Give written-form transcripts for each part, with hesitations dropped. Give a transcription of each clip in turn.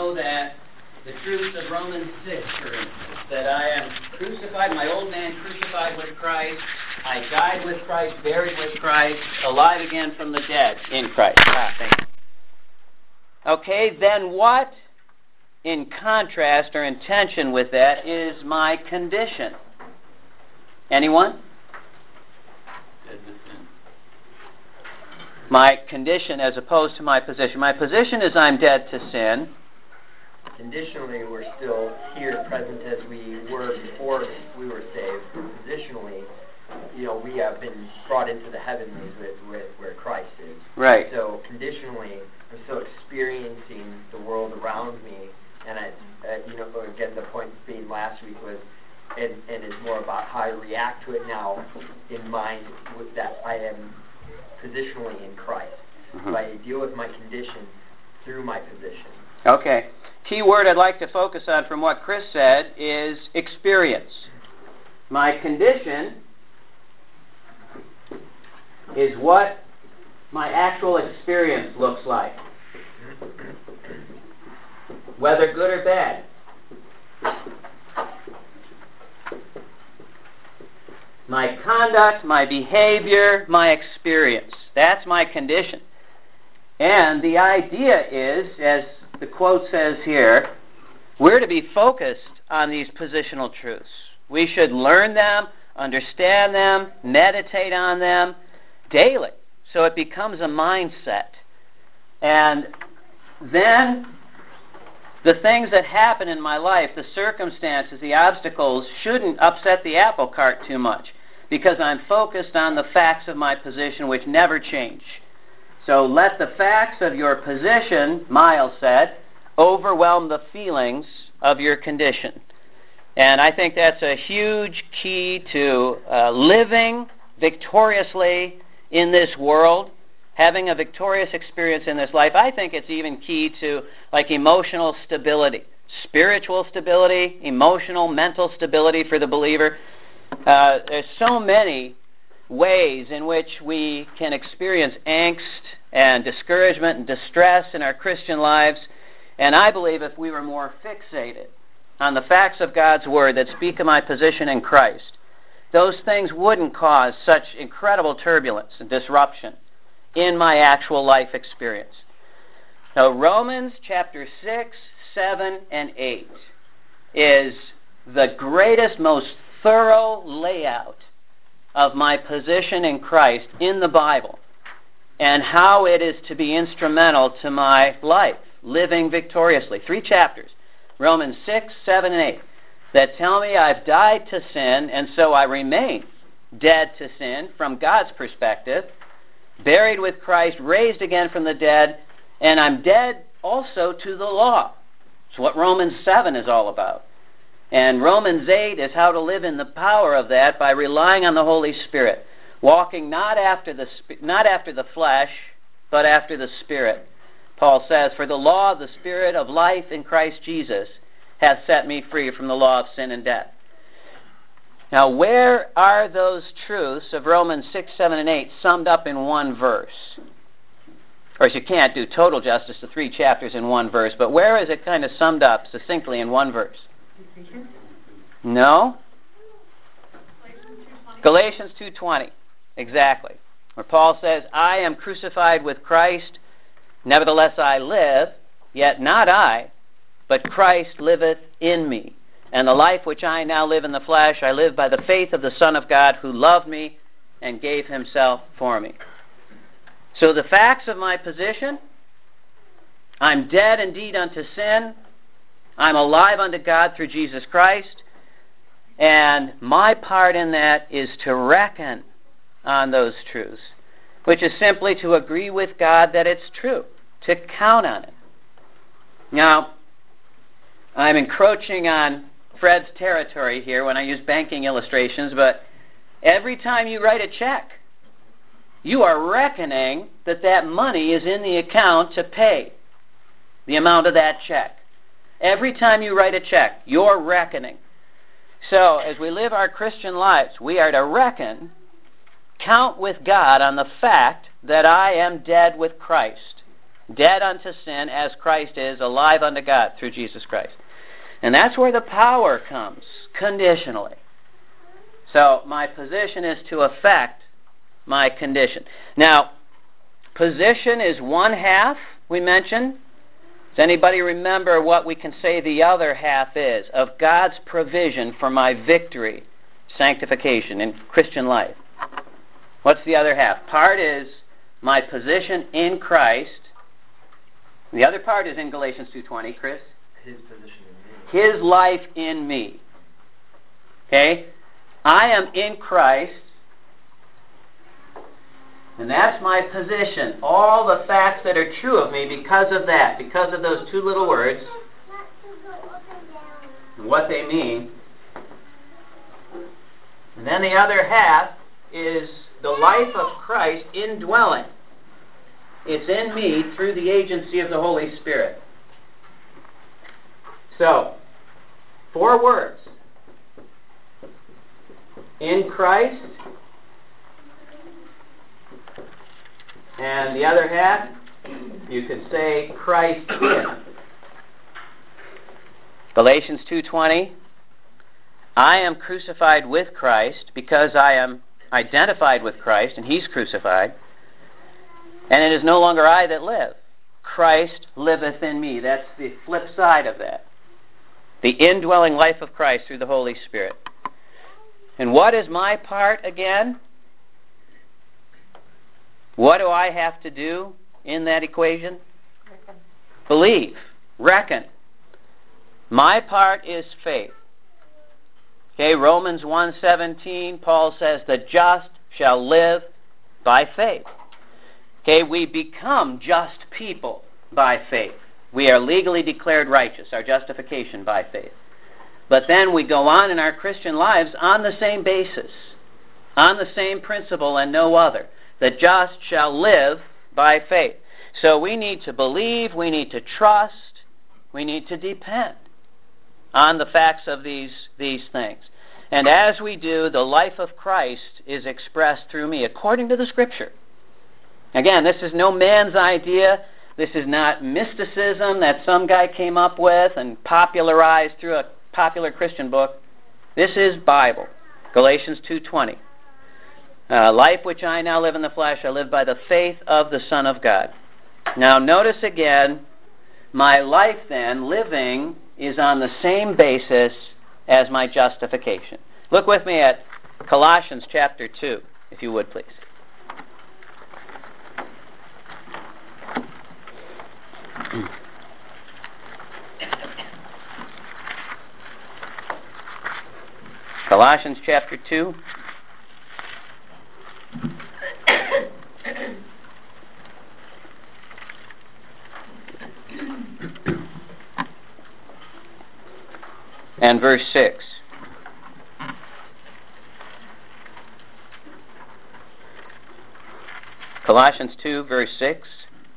know that the truths of Romans 6, for instance, that I am crucified, my old man crucified with Christ, I died with Christ, buried with Christ, alive again from the dead in Christ. Thank you. Okay, then what, in contrast or in tension with that, is my condition? Anyone? My condition as opposed to my position. My position is I'm dead to sin. Conditionally, we're still here, present as we were before we were saved. Positionally, we have been brought into the heavenlies with where Christ is. Right. So conditionally, I'm still experiencing the world around me, and again, the point being last week was, and it's more about how I react to it now in mind with that I am positionally in Christ. Mm-hmm. So I deal with my condition through my position. Okay. Key word I'd like to focus on from what Chris said is experience. My condition is what my actual experience looks like, whether good or bad. My conduct, my behavior, my experience. That's my condition. And the idea is, as the quote says here, we're to be focused on these positional truths. We should learn them, understand them, meditate on them daily, so it becomes a mindset. And then the things that happen in my life, the circumstances, the obstacles, shouldn't upset the apple cart too much, because I'm focused on the facts of my position, which never change. So let the facts of your position, Miles said, overwhelm the feelings of your condition. And I think that's a huge key to living victoriously in this world, having a victorious experience in this life. I think it's even key to emotional stability, spiritual stability, emotional, mental stability for the believer. There's so many ways in which we can experience angst and discouragement and distress in our Christian lives. And I believe if we were more fixated on the facts of God's Word that speak of my position in Christ, those things wouldn't cause such incredible turbulence and disruption in my actual life experience. Now, Romans chapter 6, 7, and 8 is the greatest, most thorough layout of my position in Christ in the Bible and how it is to be instrumental to my life, living victoriously. 3 chapters, Romans 6, 7, and 8, that tell me I've died to sin, and so I remain dead to sin from God's perspective, buried with Christ, raised again from the dead, and I'm dead also to the law. It's what Romans 7 is all about. And Romans 8 is how to live in the power of that by relying on the Holy Spirit, walking not after the flesh, but after the Spirit. Paul says, "For the law of the Spirit of life in Christ Jesus hath set me free from the law of sin and death." Now, where are those truths of Romans 6, 7, and 8 summed up in one verse? Of course, you can't do total justice to 3 chapters in one verse, but where is it kind of summed up succinctly in one verse? No? Galatians 2:20. Exactly. Where Paul says, "I am crucified with Christ, nevertheless I live, yet not I, but Christ liveth in me. And the life which I now live in the flesh, I live by the faith of the Son of God, who loved me and gave himself for me." So the facts of my position: I'm dead indeed unto sin, I'm alive unto God through Jesus Christ, and my part in that is to reckon on those truths, which is simply to agree with God that it's true, to count on it. Now, I'm encroaching on Fred's territory here when I use banking illustrations, but every time you write a check, you are reckoning that that money is in the account to pay the amount of that check. Every time you write a check, you're reckoning. So, as we live our Christian lives, we are to reckon, count with God on the fact that I am dead with Christ. dead unto sin as Christ is, alive unto God through Jesus Christ. And that's where the power comes, conditionally. So my position is to affect my condition. Now, position is one half, we mentioned. Does anybody remember what we can say the other half is of God's provision for my victory, sanctification, in Christian life? What's the other half? Part is my position in Christ. The other part is in Galatians 2:20, Chris. His position in me. His life in me. Okay? I am in Christ, and that's my position. All the facts that are true of me because of that, because of those two little words, and what they mean. And then the other half is the life of Christ indwelling. It's in me through the agency of the Holy Spirit. So, 4 words. In Christ. And the other half, you could say Christ in. Galatians 2:20. I am crucified with Christ because I am identified with Christ and He's crucified. And it is no longer I that live. Christ liveth in me. That's the flip side of that. The indwelling life of Christ through the Holy Spirit. And what is my part again? What do I have to do in that equation? Reckon. Believe. Reckon. My part is faith. Okay, Romans 1:17, Paul says, the just shall live by faith. Okay, we become just people by faith. We are legally declared righteous, our justification by faith. But then we go on in our Christian lives on the same basis, on the same principle and no other. The just shall live by faith. So we need to believe, we need to trust, we need to depend on the facts of these things. And as we do, the life of Christ is expressed through me according to the Scripture. Again, this is no man's idea. This is not mysticism that some guy came up with and popularized through a popular Christian book. This is Bible. Galatians 2:20. Life which I now live in the flesh, I live by the faith of the Son of God. Now notice again, my life then, living, is on the same basis as my justification. Look with me at Colossians chapter 2, if you would please. Colossians chapter 2. And verse 6. Colossians 2, verse 6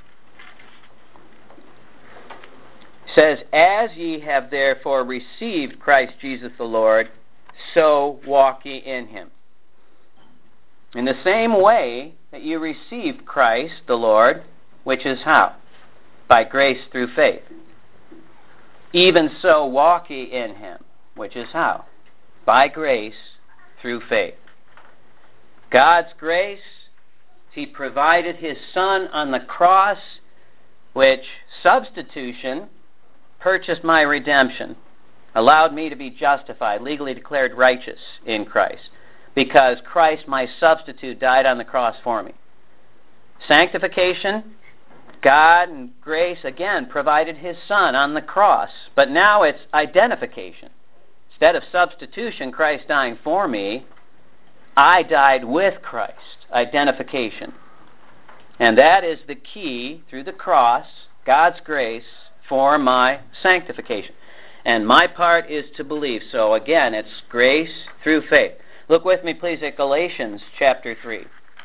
says, as ye have therefore received Christ Jesus the Lord, so walk ye in Him. In the same way that you received Christ the Lord, which is how? By grace through faith. Even so walk ye in Him, which is how? By grace through faith. God's grace, He provided His Son on the cross, which substitution purchased my redemption, allowed me to be justified, legally declared righteous in Christ, because Christ, my substitute, died on the cross for me. Sanctification, God and grace, again, provided His Son on the cross. But now it's identification. Instead of substitution, Christ dying for me, I died with Christ. Identification. And that is the key, through the cross, God's grace, for my sanctification. And my part is to believe. So again, it's grace through faith. Look with me, please, at Galatians chapter 3.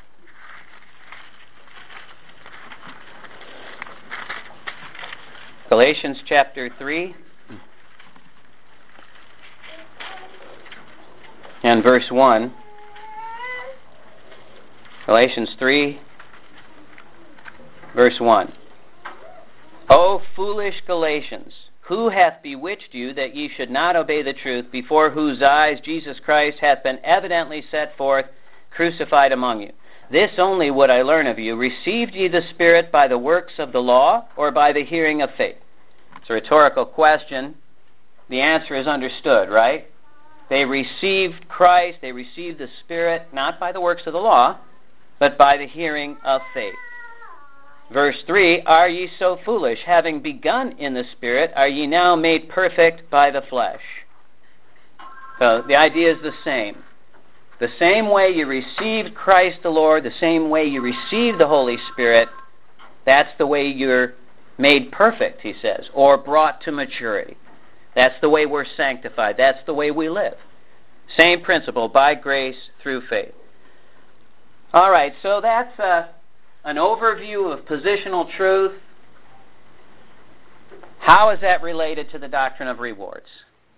Galatians chapter 3 and verse 1. Galatians 3, verse 1. foolish Galatians, who hath bewitched you that ye should not obey the truth, before whose eyes Jesus Christ hath been evidently set forth, crucified among you? This only would I learn of you. Received ye the Spirit by the works of the law, or by the hearing of faith? It's a rhetorical question. The answer is understood, right? They received Christ, they received the Spirit, not by the works of the law, but by the hearing of faith. Verse 3, are ye so foolish? Having begun in the Spirit, are ye now made perfect by the flesh? So the idea is the same. The same way you received Christ the Lord, the same way you received the Holy Spirit, that's the way you're made perfect, he says, or brought to maturity. That's the way we're sanctified. That's the way we live. Same principle, by grace through faith. All right, so that's an overview of positional truth. How is that related to the doctrine of rewards?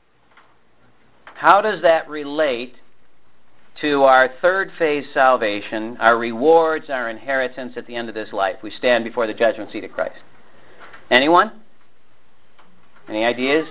How does that relate to our third phase salvation, our rewards, our inheritance at the end of this life? We stand before the judgment seat of Christ. Anyone? Any ideas?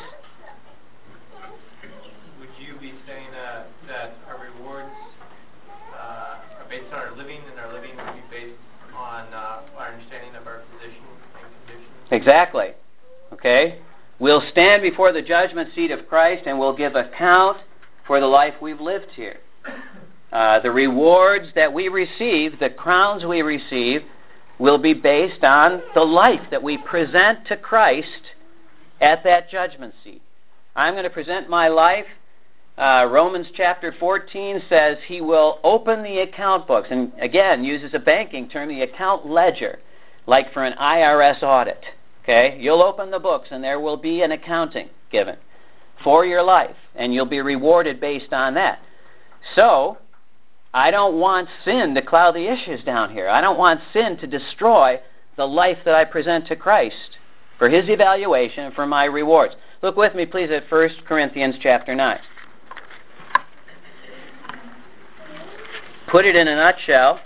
Would you be saying that our rewards are based on our living, and our living would be based on our understanding of our position and condition? Exactly. Okay? We'll stand before the judgment seat of Christ, and we'll give account for the life we've lived here. The rewards that we receive, the crowns we receive, will be based on the life that we present to Christ at that judgment seat. I'm going to present my life. Romans chapter 14 says he will open the account books, and again uses a banking term, the account ledger, like for an IRS audit. Okay? You'll open the books and there will be an accounting given for your life, and you'll be rewarded based on that. So, I don't want sin to cloud the issues down here. I don't want sin to destroy the life that I present to Christ for his evaluation and for my rewards. Look with me, please, at 1 Corinthians chapter 9. Put it in a nutshell.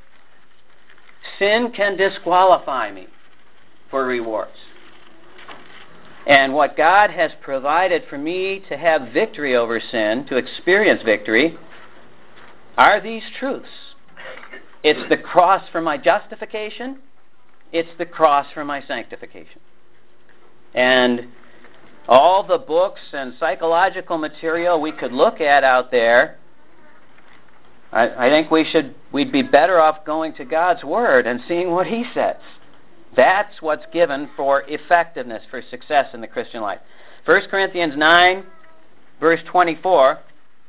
Sin can disqualify me for rewards. And what God has provided for me to have victory over sin, to experience victory, are these truths. It's the cross for my justification. It's the cross for my sanctification. And all the books and psychological material we could look at out there, I think we'd be better off going to God's Word and seeing what He says. That's what's given for effectiveness, for success in the Christian life. 1 Corinthians 9, verse 24,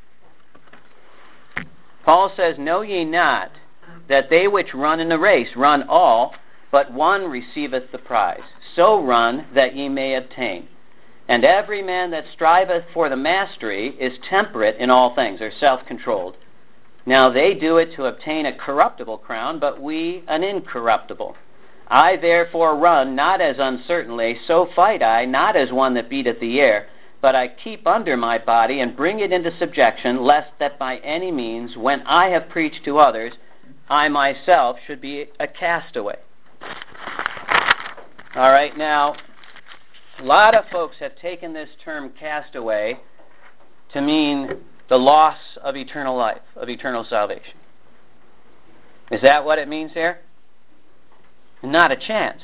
Paul says, know ye not that they which run in the race run all, but one receiveth the prize. So run that ye may obtain. And every man that striveth for the mastery is temperate in all things, or self-controlled. Now they do it to obtain a corruptible crown, but we an incorruptible. I therefore run not as uncertainly, so fight I, not as one that beateth the air, but I keep under my body and bring it into subjection, lest that by any means, when I have preached to others, I myself should be a castaway. All right, now, a lot of folks have taken this term castaway to mean the loss of eternal life, of eternal salvation. Is that what it means here? Not a chance.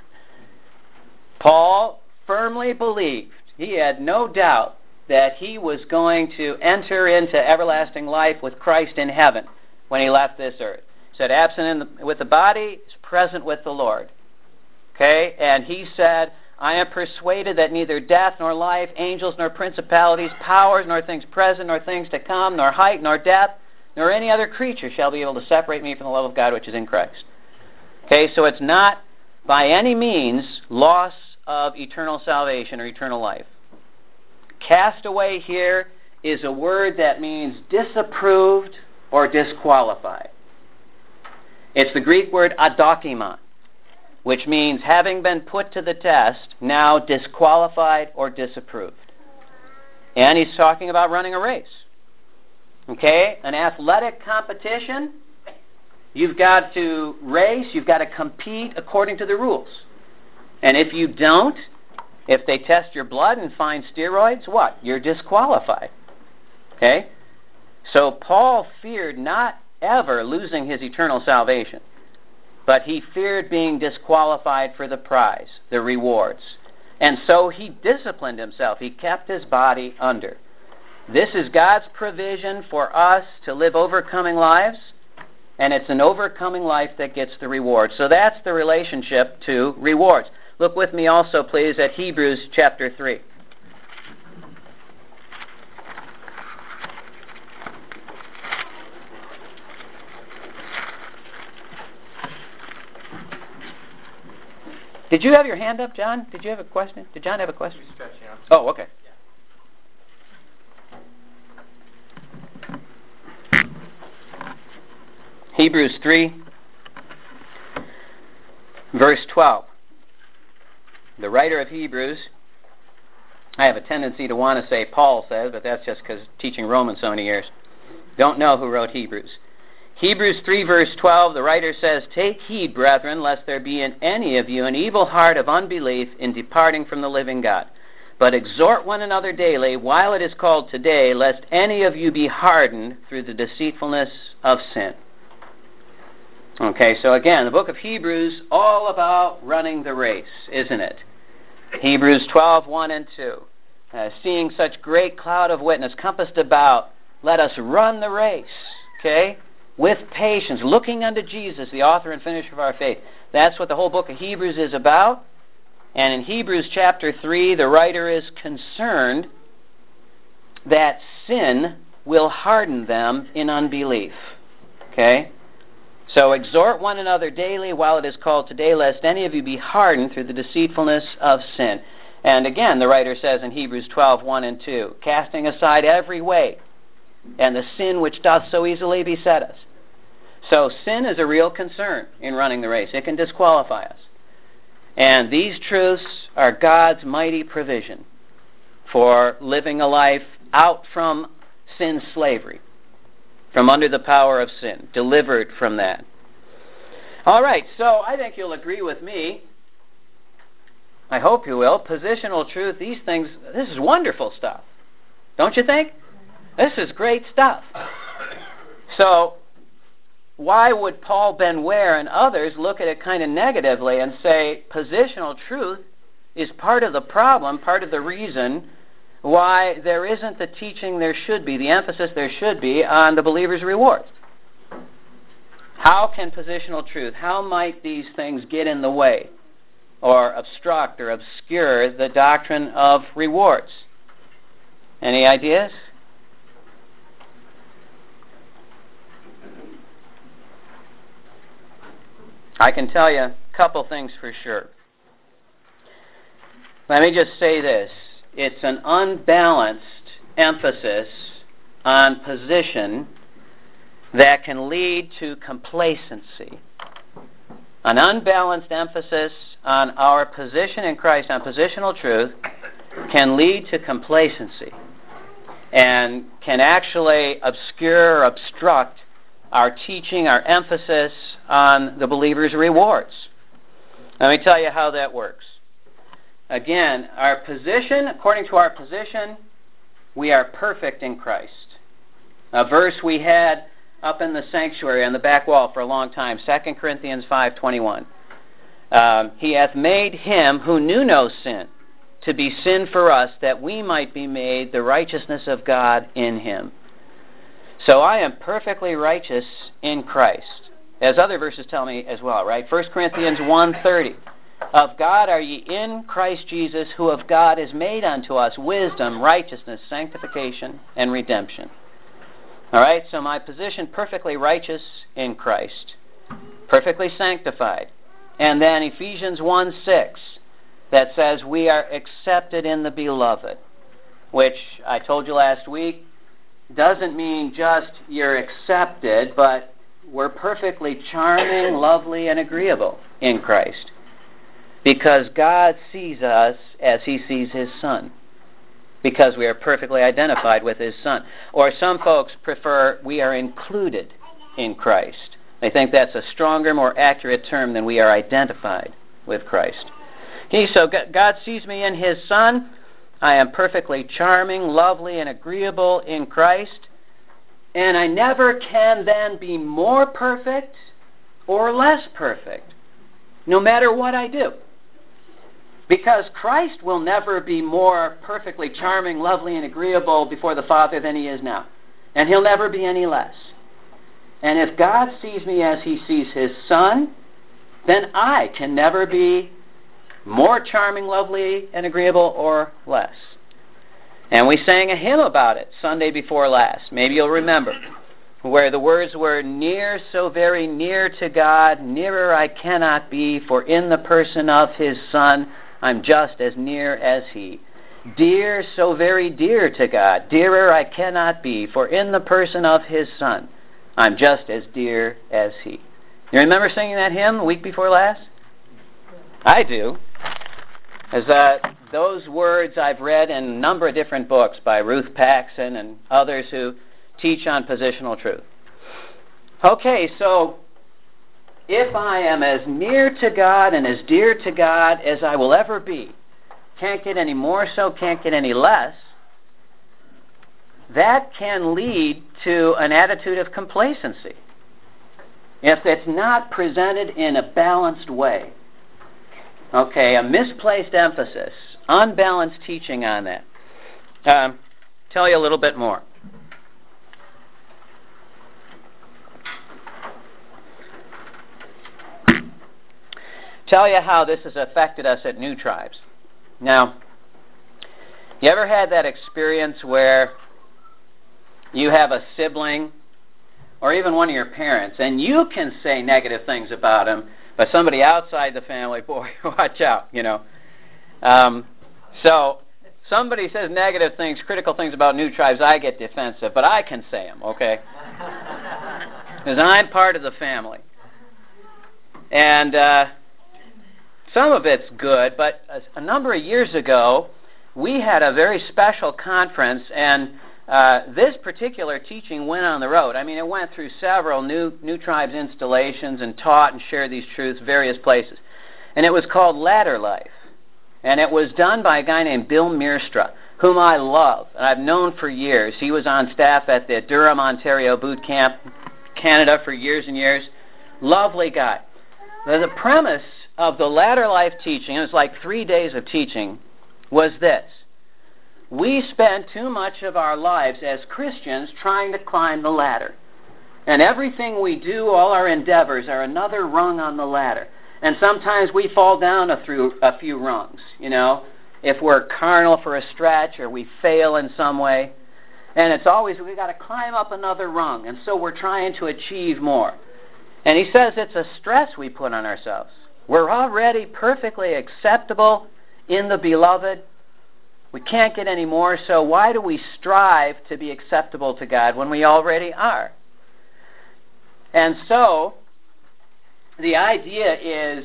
Paul firmly believed, he had no doubt that he was going to enter into everlasting life with Christ in heaven when he left this earth. He said, absent with the body is present with the Lord. Okay? And he said, I am persuaded that neither death nor life, angels nor principalities, powers nor things present nor things to come, nor height nor depth, nor any other creature shall be able to separate me from the love of God which is in Christ. Okay, so it's not by any means loss of eternal salvation or eternal life. Castaway here is a word that means disapproved or disqualified. It's the Greek word adokimon, which means having been put to the test, now disqualified or disapproved. And he's talking about running a race. Okay, an athletic competition, you've got to race, you've got to compete according to the rules. And if you don't, if they test your blood and find steroids, what? You're disqualified. Okay? So Paul feared not ever losing his eternal salvation, but he feared being disqualified for the prize, the rewards. And so he disciplined himself. He kept his body under. This is God's provision for us to live overcoming lives, and it's an overcoming life that gets the reward. So that's the relationship to rewards. Look with me also, please, at Hebrews chapter 3. Did you have your hand up, John? Did you have a question? Did John have a question? He's stretching out. Oh, okay. Hebrews 3, verse 12. The writer of Hebrews, I have a tendency to want to say Paul says, but that's just because teaching Romans so many years. Don't know who wrote Hebrews. Hebrews 3, verse 12, the writer says, "Take heed, brethren, lest there be in any of you an evil heart of unbelief in departing from the living God. But exhort one another daily, while it is called today, lest any of you be hardened through the deceitfulness of sin." Okay, so again, the book of Hebrews, all about running the race, isn't it? Hebrews 12, 1 and 2. Seeing such great cloud of witness compassed about, let us run the race, okay? With patience, looking unto Jesus, the author and finisher of our faith. That's what the whole book of Hebrews is about. And in Hebrews chapter 3, the writer is concerned that sin will harden them in unbelief. Okay? So exhort one another daily while it is called today, lest any of you be hardened through the deceitfulness of sin. And again, the writer says in Hebrews 12, 1 and 2, casting aside every weight and the sin which doth so easily beset us. So sin is a real concern in running the race. It can disqualify us. And these truths are God's mighty provision for living a life out from sin's slavery, from under the power of sin, delivered from that. All right, so I think you'll agree with me. I hope you will. Positional truth, these things, this is wonderful stuff. Don't you think? This is great stuff. So, why would Paul Ben Ware and others look at it kind of negatively and say positional truth is part of the problem, part of the reason why there isn't the teaching there should be, the emphasis there should be on the believer's rewards? How can positional truth, how might these things get in the way or obstruct or obscure the doctrine of rewards? Any ideas? I can tell you a couple things for sure. Let me just say this. It's an unbalanced emphasis on position that can lead to complacency. An unbalanced emphasis on our position in Christ, on positional truth, can lead to complacency and can actually obscure or obstruct our teaching, our emphasis on the believer's rewards. Let me tell you how that works. Again, our position, according to our position, we are perfect in Christ. A verse we had up in the sanctuary on the back wall for a long time, 2 Corinthians 5:21. He hath made him who knew no sin to be sin for us, that we might be made the righteousness of God in him. So I am perfectly righteous in Christ, as other verses tell me as well, right? 1 Corinthians 1:30. Of God are ye in Christ Jesus, who of God is made unto us wisdom, righteousness, sanctification, and redemption. All right, so my position, perfectly righteous in Christ, perfectly sanctified. And then Ephesians 1:6, that says we are accepted in the beloved, which I told you last week, doesn't mean just you're accepted, but we're perfectly charming, lovely, and agreeable in Christ. Because God sees us as he sees his Son. Because we are perfectly identified with his Son. Or some folks prefer we are included in Christ. They think that's a stronger, more accurate term than we are identified with Christ. Okay, so God sees me in His Son. I am perfectly charming, lovely, and agreeable in Christ. And I never can then be more perfect or less perfect, no matter what I do. Because Christ will never be more perfectly charming, lovely, and agreeable before the Father than He is now. And He'll never be any less. And if God sees me as He sees His Son, then I can never be more charming, lovely, and agreeable or less. And we sang a hymn about it Sunday before last. Maybe you'll remember, where the words were, near, so very near to God, nearer I cannot be, for in the person of His Son, I'm just as near as He. Dear, so very dear to God, dearer I cannot be, for in the person of His Son, I'm just as dear as He. You remember singing that hymn the week before last? I do. As those words I've read in a number of different books by Ruth Paxson and others who teach on positional truth. Okay, so if I am as near to God and as dear to God as I will ever be, can't get any more so, can't get any less, that can lead to an attitude of complacency if it's not presented in a balanced way. Okay, a misplaced emphasis, unbalanced teaching on that. Tell you a little bit more. Tell you how this has affected us at New Tribes. Now, you ever had that experience where you have a sibling or even one of your parents, and you can say negative things about them, but somebody outside the family, boy, watch out, you know. So somebody says negative things, critical things about New Tribes, I get defensive, but I can say them, okay? Because I'm part of the family. And some of it's good, but a number of years ago, we had a very special conference, and this particular teaching went on the road. I mean, it went through several New Tribes installations and taught and shared these truths various places. And it was called Ladder Life. And it was done by a guy named Bill Meerstra, whom I love, and I've known for years. He was on staff at the Durham, Ontario boot camp, Canada, for years and years. Lovely guy. The premise of the Ladder Life teaching, it was like 3 days of teaching, was this. We spend too much of our lives as Christians trying to climb the ladder. And everything we do, all our endeavors, are another rung on the ladder. And sometimes we fall down a few rungs, you know, if we're carnal for a stretch or we fail in some way. And it's always, we've got to climb up another rung. And so we're trying to achieve more. And he says it's a stress we put on ourselves. We're already perfectly acceptable in the Beloved. We can't get any more, so why do we strive to be acceptable to God when we already are? And so, the idea is,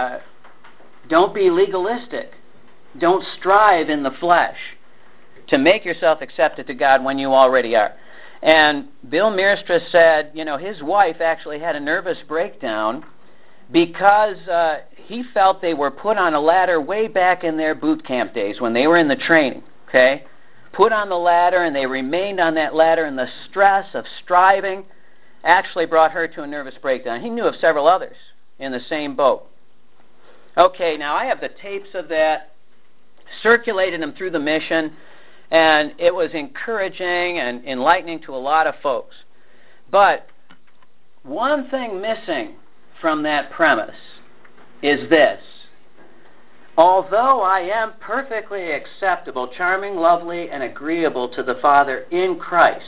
don't be legalistic. Don't strive in the flesh to make yourself accepted to God when you already are. And Bill Meerstra said, you know, his wife actually had a nervous breakdown because he felt they were put on a ladder way back in their boot camp days when they were in the training, okay? Put on the ladder, and they remained on that ladder, and the stress of striving actually brought her to a nervous breakdown. He knew of several others in the same boat. Okay, now I have the tapes of that, circulated them through the mission, and it was encouraging and enlightening to a lot of folks. But one thing missing from that premise is this. Although I am perfectly acceptable, charming, lovely, and agreeable to the Father in Christ,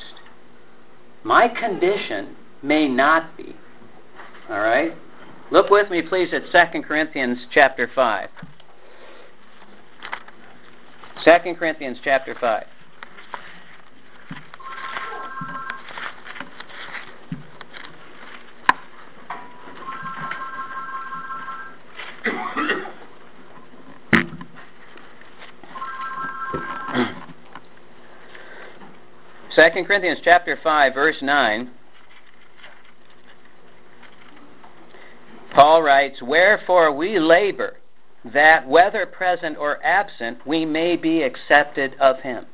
my condition may not be. All right? Look with me, please, at 2 Corinthians chapter 5. 2 Corinthians chapter 5. Second Corinthians chapter 5, verse 9, Paul writes, "Wherefore we labor, that whether present or absent, we may be accepted of him.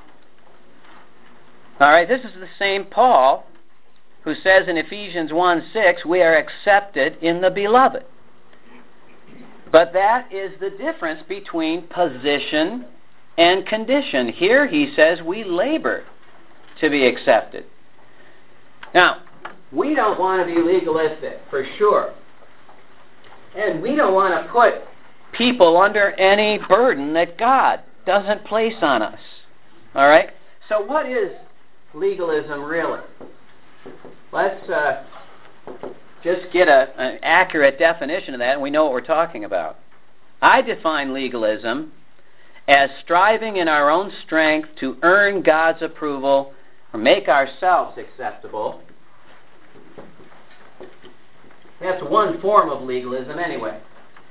All right, this is the same Paul who says in Ephesians 1:6, we are accepted in the beloved. But that is the difference between position and condition. Here he says we labor to be accepted. Now, we don't want to be legalistic, for sure. And we don't want to put people under any burden that God doesn't place on us. All right? So what is legalism really? Let's just get an accurate definition of that, and we know what we're talking about. I define legalism as striving in our own strength to earn God's approval or make ourselves acceptable. That's one form of legalism anyway.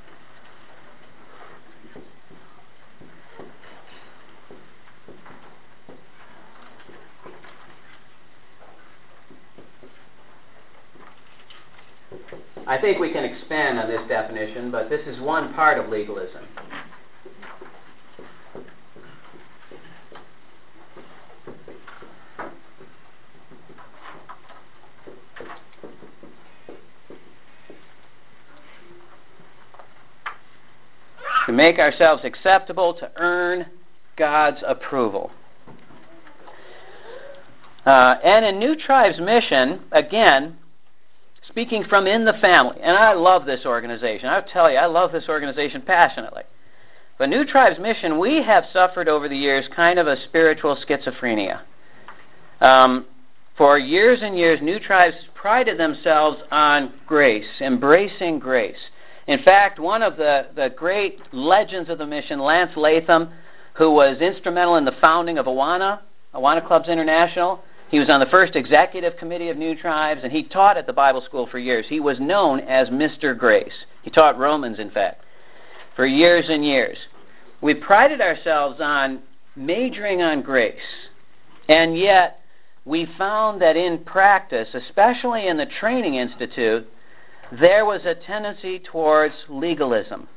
I think we can expand on this definition, but this is one part of legalism. To make ourselves acceptable, to earn God's approval. And in New Tribes Mission, again, speaking from in the family, and I love this organization. I'll tell you, I love this organization passionately. But New Tribes Mission, we have suffered over the years kind of a spiritual schizophrenia. For years and years, New Tribes prided themselves on grace, embracing grace. In fact, one of the great legends of the mission, Lance Latham, who was instrumental in the founding of Awana Clubs International, he was on the first executive committee of New Tribes, and he taught at the Bible school for years. He was known as Mr. Grace. He taught Romans, in fact, for years and years. We prided ourselves on majoring on grace, and yet we found that in practice, especially in the Training Institute, there was a tendency towards legalism,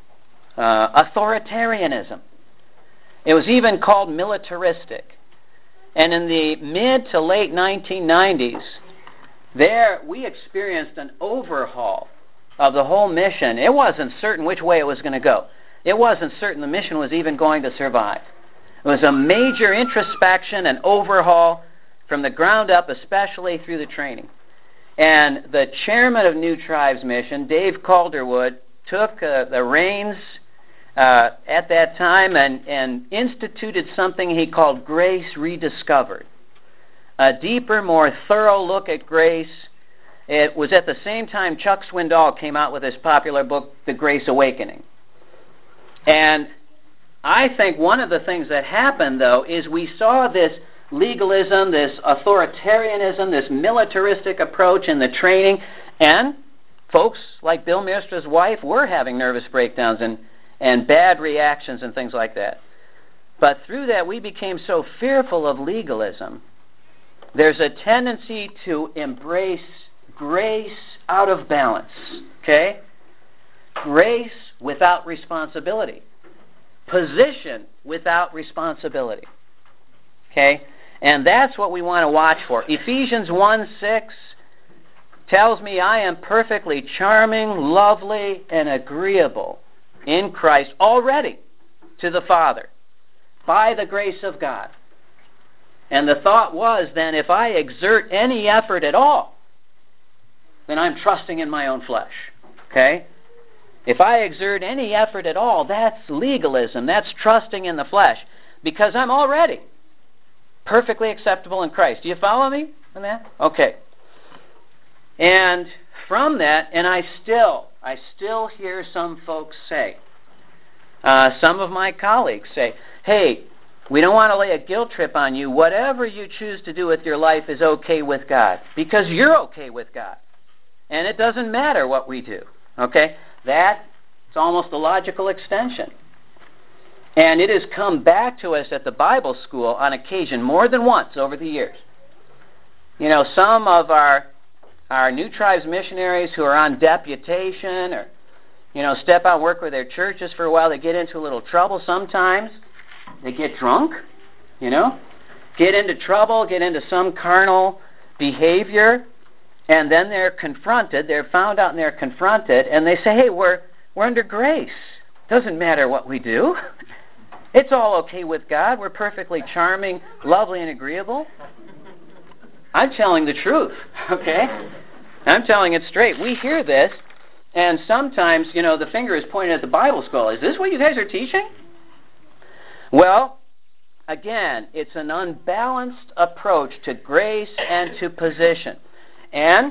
authoritarianism. It was even called militaristic. And in the mid to late 1990s, there we experienced an overhaul of the whole mission. It wasn't certain which way it was going to go. It wasn't certain the mission was even going to survive. It was a major introspection and overhaul from the ground up, especially through the training. And the chairman of New Tribes Mission, Dave Calderwood, took the reins at that time and instituted something he called Grace Rediscovered. A deeper, more thorough look at grace. It was at the same time Chuck Swindoll came out with his popular book, The Grace Awakening. And I think one of the things that happened, though, is we saw this legalism, this authoritarianism, this militaristic approach in the training, and folks like Bill Mistra's wife were having nervous breakdowns and bad reactions and things like that. But through that, we became so fearful of legalism. There's a tendency to embrace grace out of balance, okay? Grace without responsibility. Position without responsibility, okay? And that's what we want to watch for. Ephesians 1:6 tells me I am perfectly charming, lovely, and agreeable in Christ already to the Father by the grace of God. And the thought was then, if I exert any effort at all, then I'm trusting in my own flesh, okay? If I exert any effort at all, that's legalism. That's trusting in the flesh, because I'm already perfectly acceptable in Christ. Do you follow me on that? Okay. And from that, and I still hear some folks say, some of my colleagues say, hey, we don't want to lay a guilt trip on you. Whatever you choose to do with your life is okay with God, because you're okay with God. And it doesn't matter what we do. Okay? That's almost a logical extension. And it has come back to us at the Bible school on occasion more than once over the years. You know, some of our New Tribes missionaries who are on deputation or step out and work with their churches for a while. They get into a little trouble sometimes. They get drunk, get into trouble, get into some carnal behavior, and then they're confronted. They're found out and they're confronted, and they say, hey, we're under grace. Doesn't matter what we do. It's all okay with God. We're perfectly charming, lovely, and agreeable. I'm telling the truth, okay? I'm telling it straight. We hear this, and sometimes, the finger is pointed at the Bible school. Is this what you guys are teaching? Well, again, it's an unbalanced approach to grace and to position. And,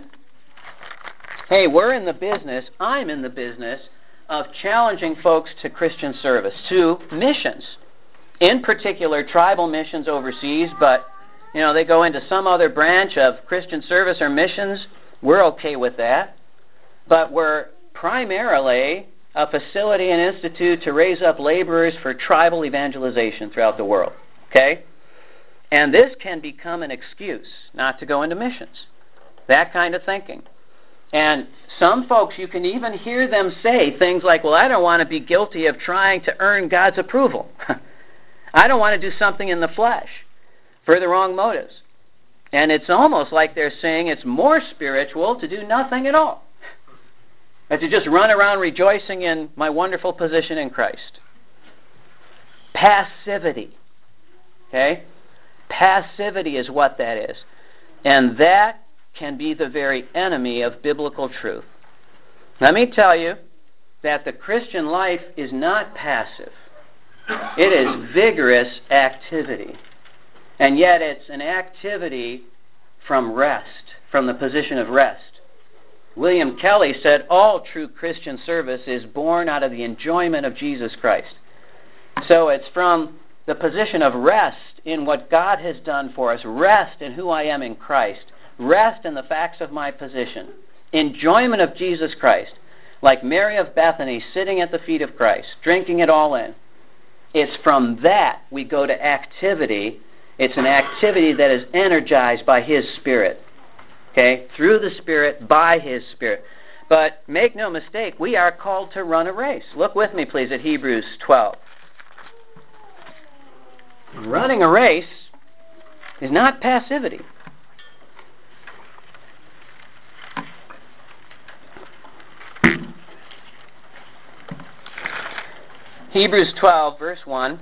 hey, I'm in the business of challenging folks to Christian service, to missions. In particular, tribal missions overseas, but, they go into some other branch of Christian service or missions. We're okay with that. But we're primarily a facility and institute to raise up laborers for tribal evangelization throughout the world. Okay? And this can become an excuse not to go into missions. That kind of thinking. And some folks, you can even hear them say things like, well, I don't want to be guilty of trying to earn God's approval. I don't want to do something in the flesh for the wrong motives. And it's almost like they're saying it's more spiritual to do nothing at all. And to just run around rejoicing in my wonderful position in Christ. Passivity. Okay? Passivity is what that is. And that can be the very enemy of biblical truth. Let me tell you that the Christian life is not passive. It is vigorous activity. And yet it's an activity from rest, from the position of rest. William Kelly said, all true Christian service is born out of the enjoyment of Jesus Christ. So it's from the position of rest in what God has done for us, rest in who I am in Christ, rest in the facts of my position, enjoyment of Jesus Christ, like Mary of Bethany sitting at the feet of Christ, drinking it all in. It's from that we go to activity. It's an activity that is energized by His Spirit. Okay? Through the Spirit, by His Spirit. But make no mistake, we are called to run a race. Look with me, please, at Hebrews 12. Running a race is not passivity. Hebrews 12, verse 1.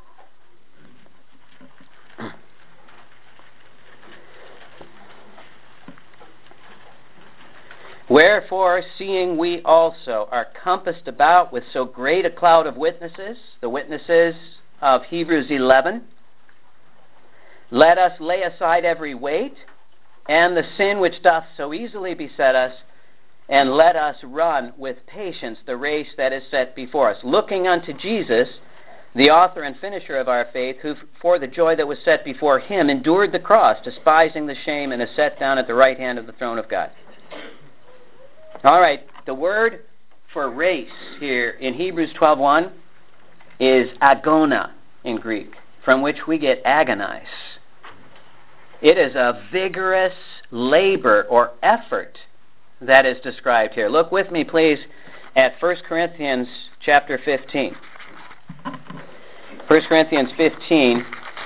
Wherefore, seeing we also are compassed about with so great a cloud of witnesses, the witnesses of Hebrews 11, let us lay aside every weight and the sin which doth so easily beset us, and let us run with patience the race that is set before us, looking unto Jesus, the author and finisher of our faith, who for the joy that was set before Him endured the cross, despising the shame, and is set down at the right hand of the throne of God. All right, the word for race here in Hebrews 12:1 is agona in Greek, from which we get agonize. It is a vigorous labor or effort that is described here. Look with me, please, at 1 Corinthians chapter 15. 1 Corinthians 15.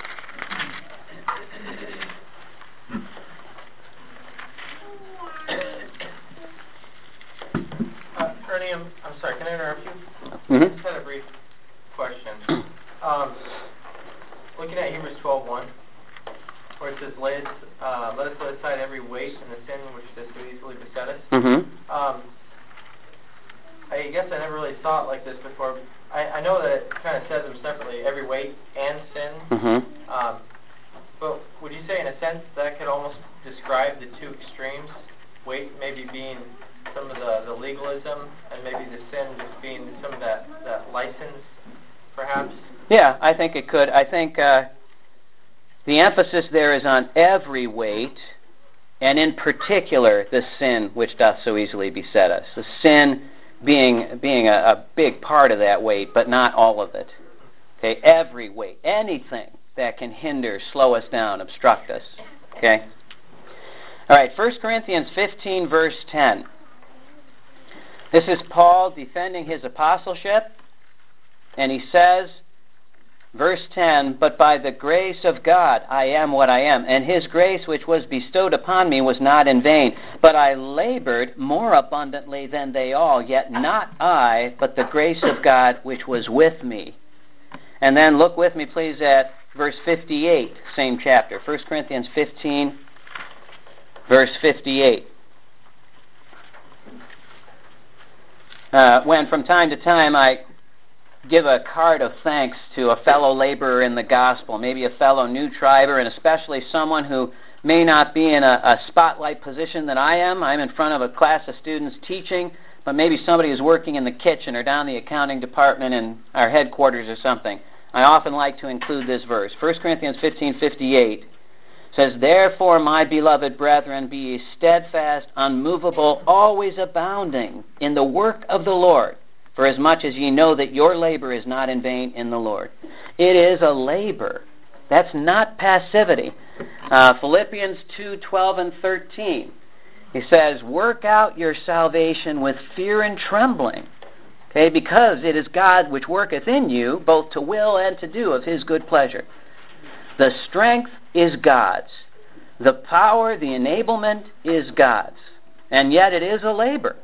Ernie, I'm sorry, can I interrupt you? Mm-hmm. I just had a brief question. Looking at Hebrews 12:1, where it says, let us lay aside every weight and the sin which does so easily beset us. Mm-hmm. I guess I never really saw it like this before. I know that it kind of says them separately, every weight and sin. Mm-hmm. But would you say, in a sense, that could almost describe the two extremes? Weight maybe being some of the legalism, and maybe the sin just being some of that license, perhaps? Yeah, I think it could. I think the emphasis there is on every weight, and in particular the sin which doth so easily beset us. The sin being a big part of that weight, but not all of it. Okay, every weight, anything that can hinder, slow us down, obstruct us. Okay? All right, 1 Corinthians 15, verse 10. This is Paul defending his apostleship, and he says, verse 10, "But by the grace of God I am what I am, and his grace which was bestowed upon me was not in vain. But I labored more abundantly than they all, yet not I, but the grace of God which was with me." And then look with me, please, at verse 58, same chapter. 1 Corinthians 15, verse 58. When from time to time I give a card of thanks to a fellow laborer in the gospel, maybe a fellow new triber, and especially someone who may not be in a spotlight position that I am. I'm in front of a class of students teaching, but maybe somebody is working in the kitchen or down the accounting department in our headquarters or something. I often like to include this verse. 1 Corinthians 15:58 says, "Therefore, my beloved brethren, be ye steadfast, unmovable, always abounding in the work of the Lord, for as much as ye know that your labor is not in vain in the Lord." It is a labor. That's not passivity. Philippians 2:12 and 13. He says, "Work out your salvation with fear and trembling." Okay, because it is God which worketh in you, both to will and to do of his good pleasure. The strength is God's. The power, the enablement is God's. And yet it is a labor.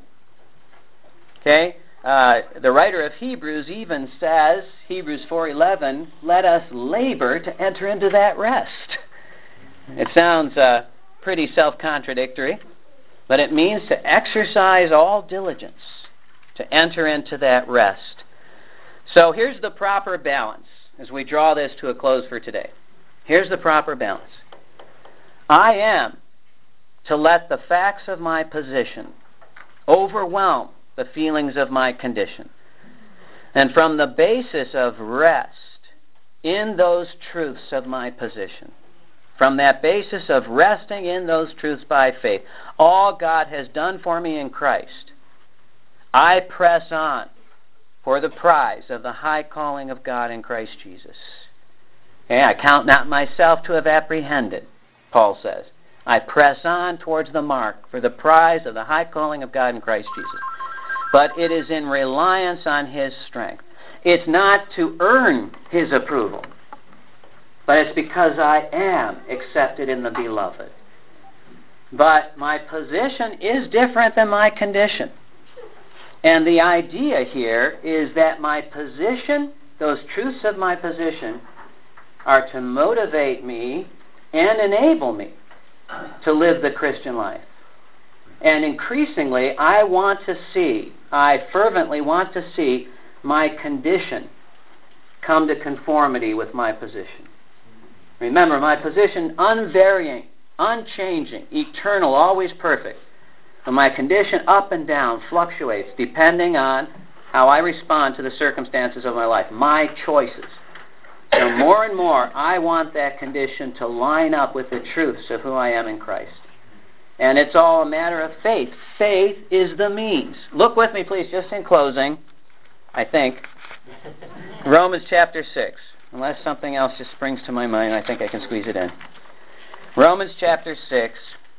Okay? The writer of Hebrews even says, Hebrews 4:11, "Let us labor to enter into that rest." It sounds pretty self-contradictory, but it means to exercise all diligence to enter into that rest. So here's the proper balance as we draw this to a close for today. Here's the proper balance. I am to let the facts of my position overwhelm the feelings of my condition. And from the basis of rest in those truths of my position, from that basis of resting in those truths by faith, all God has done for me in Christ, I press on for the prize of the high calling of God in Christ Jesus. Okay, I count not myself to have apprehended, Paul says. I press on towards the mark for the prize of the high calling of God in Christ Jesus. But it is in reliance on his strength. It's not to earn his approval, but it's because I am accepted in the beloved. But my position is different than my condition. And the idea here is that my position, those truths of my position, are to motivate me and enable me to live the Christian life. And increasingly, I fervently want to see my condition come to conformity with my position. Remember, my position unvarying, unchanging, eternal, always perfect. But my condition up and down fluctuates depending on how I respond to the circumstances of my life, my choices. So more and more, I want that condition to line up with the truths of who I am in Christ. And it's all a matter of faith. Faith is the means. Look with me, please, just in closing, I think. Romans chapter 6. Unless something else just springs to my mind, I think I can squeeze it in. Romans chapter 6.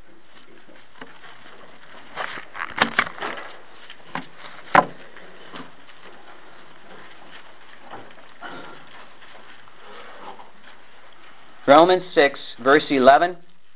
Romans 6, verse 11.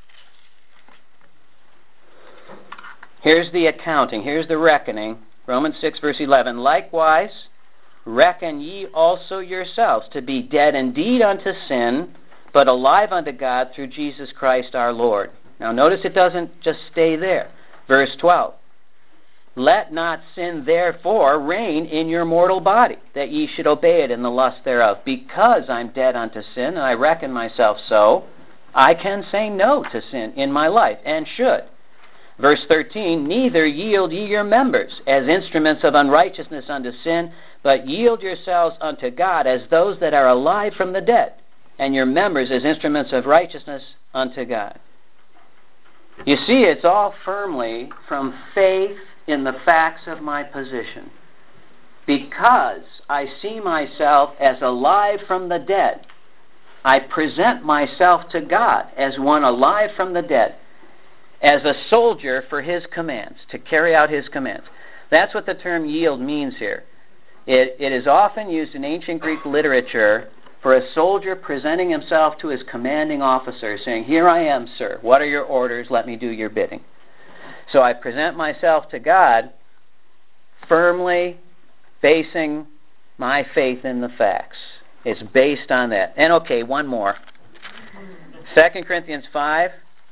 Here's the accounting. Here's the reckoning. Romans 6, verse 11. "Likewise, reckon ye also yourselves to be dead indeed unto sin, but alive unto God through Jesus Christ our Lord." Now notice it doesn't just stay there. Verse 12. "Let not sin therefore reign in your mortal body, that ye should obey it in the lust thereof. Because I'm dead unto sin, and I reckon myself so, I can say no to sin in my life, and should." Verse 13, "Neither yield ye your members as instruments of unrighteousness unto sin, but yield yourselves unto God as those that are alive from the dead, and your members as instruments of righteousness unto God." You see, it's all firmly from faith in the facts of my position. Because I see myself as alive from the dead, I present myself to God as one alive from the dead, as a soldier for his commands, to carry out his commands. That's what the term yield means here. It is often used in ancient Greek literature for a soldier presenting himself to his commanding officer, saying, "Here I am, sir. What are your orders? Let me do your bidding." So I present myself to God firmly basing my faith in the facts. It's based on that. And okay, one more. 2 Corinthians 5.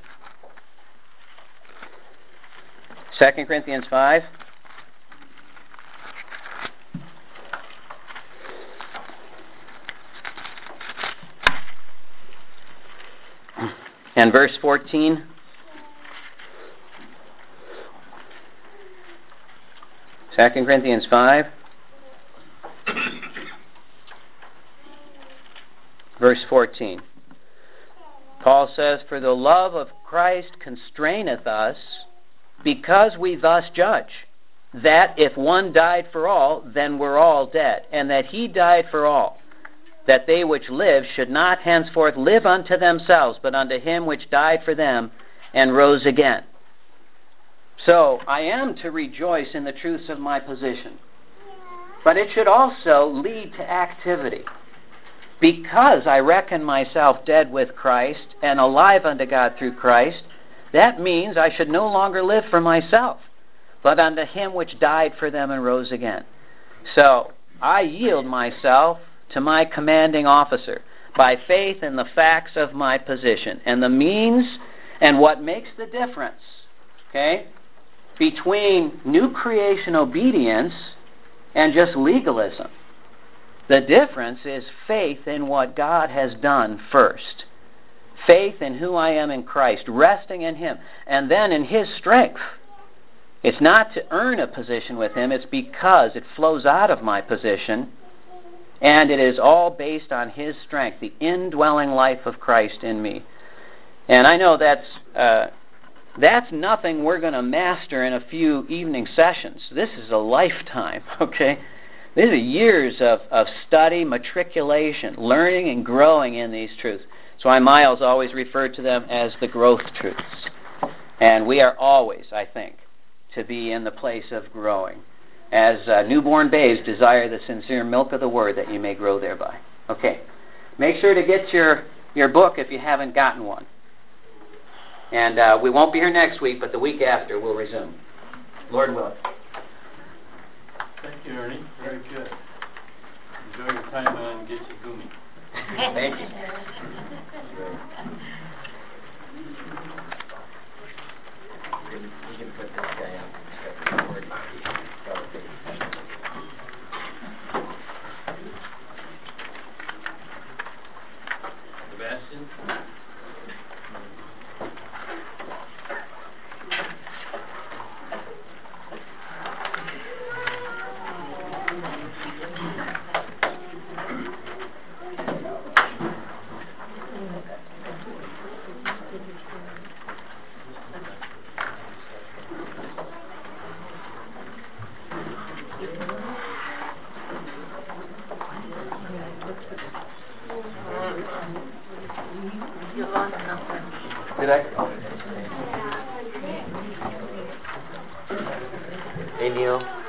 2 Corinthians 5. And verse 14. Second Corinthians 5. Verse 14. Paul says, "For the love of Christ constraineth us, because we thus judge, that if one died for all, then we're all dead, and that he died for all, that they which live should not henceforth live unto themselves, but unto him which died for them and rose again." So, I am to rejoice in the truths of my position. But it should also lead to activity. Because I reckon myself dead with Christ and alive unto God through Christ, that means I should no longer live for myself, but unto him which died for them and rose again. So, I yield myself to my commanding officer by faith in the facts of my position and the means and what makes the difference, okay, between new creation obedience and just legalism. The difference is faith in what God has done first. Faith in who I am in Christ, resting in him, and then in his strength. It's not to earn a position with him, it's because it flows out of my position, and it is all based on his strength, the indwelling life of Christ in me. And I know that's nothing we're going to master in a few evening sessions. This is a lifetime, okay? These are years of study, matriculation, learning and growing in these truths. That's why Miles always referred to them as the growth truths. And we are always, I think, to be in the place of growing. As newborn babes desire the sincere milk of the Word, that you may grow thereby. Okay. Make sure to get your book if you haven't gotten one. And we won't be here next week, but the week after we'll resume. Lord willing. Thank you, Ernie. Very good. Enjoy your time on Get You Gumi. Thank you. You can put this guy up. Sebastian? Did I? Hey, Neil.